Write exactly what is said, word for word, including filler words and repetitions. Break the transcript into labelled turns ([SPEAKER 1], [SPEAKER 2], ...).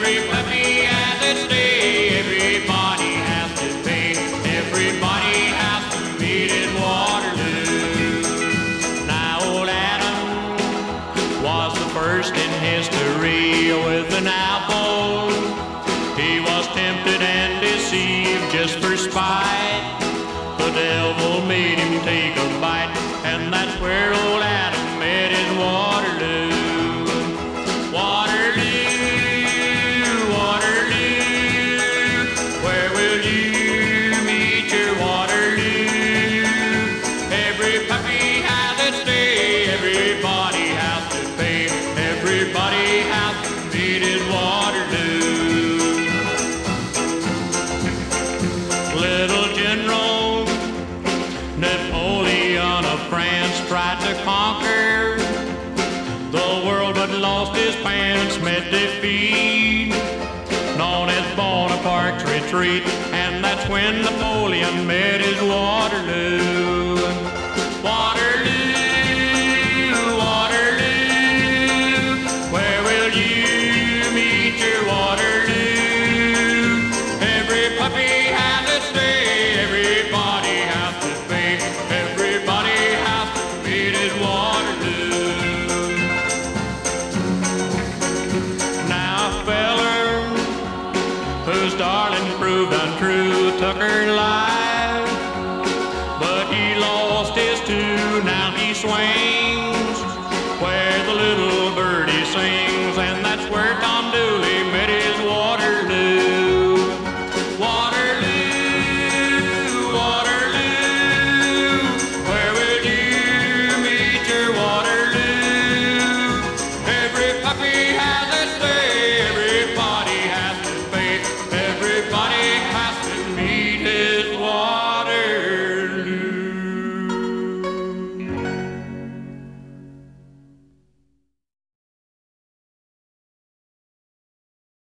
[SPEAKER 1] Every puppy has its day, everybody has to pay, everybody has to meet at Waterloo. Now old Adam was the first in history with an apple. He was tempted and deceived just for spite. The devil made him take a bite, and that's where old Adam met his Waterloo. Waterloo, Waterloo, where will you meet your Waterloo? Every puppy has its day, everybody has to pay, everybody has to meet his Waterloo. Little General Napoleon of France tried to conquer the world, but lost his pants, met defeat, known as Bonaparte's retreat, and that's when Napoleon met his Waterloo. Waterloo.